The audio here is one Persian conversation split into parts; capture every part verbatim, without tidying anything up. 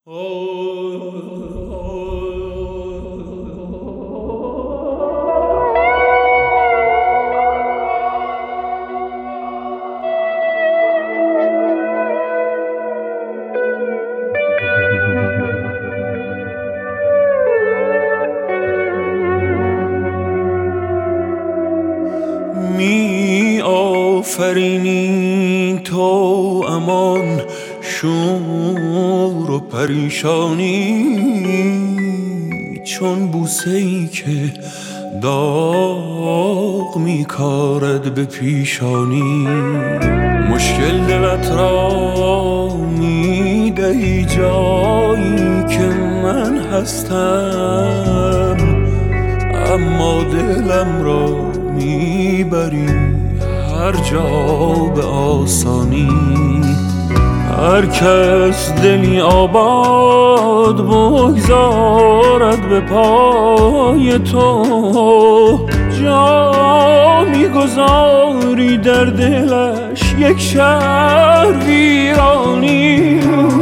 می آفرینی تو امان شور و پریشانی، چون بوسه‌ای که داغ می کارد به پیشانی. مشکل دلت را می دهی جایی که من هستم، اما دلم را میبری هر جا به آسانی. هر کس دلی آباد بگذارد به پای تو، جا میگذاری در دلش یک شهر ویرانی.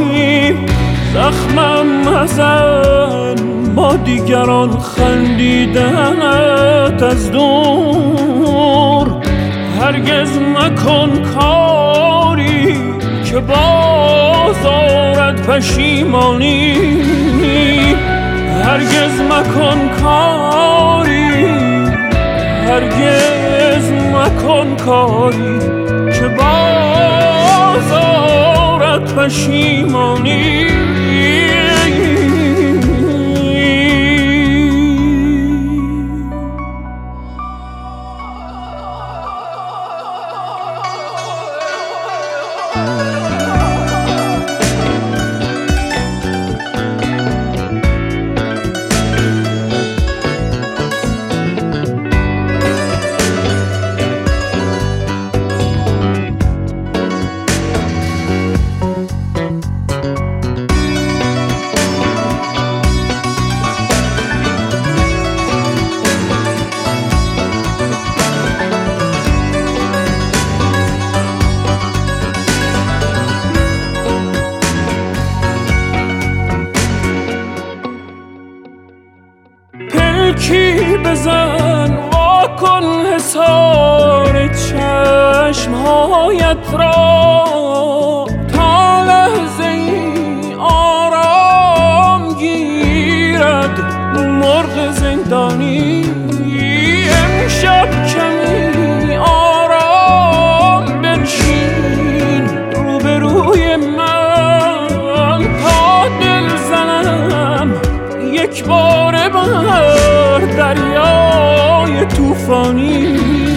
زخمم مزن با دیگران خندیدنت از دور، هرگز مکن کاری که باز آرد پشیمانی. هرگز مکن کاری، هرگز مکن کاری که باز آرد پشیمانی. پلکی بزن واکن حصار چشمهایت را، تا لحظه ای آرام گیرد مرغ زندانی. امشب کمی آرام بنشین روبروی من، تا دل زنم یک بار بر دریای توفانی.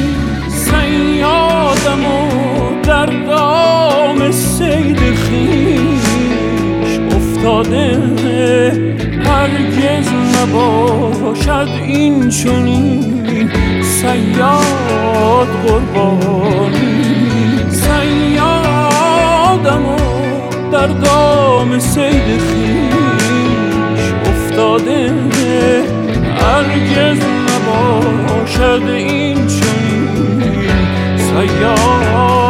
صیادم و در دام صید خویش افتاده، هرگز نباشد این چنین صیاد قربانی. صیادم و در دام صید خویش افتاده، هرگز نباشد این چنین صیاد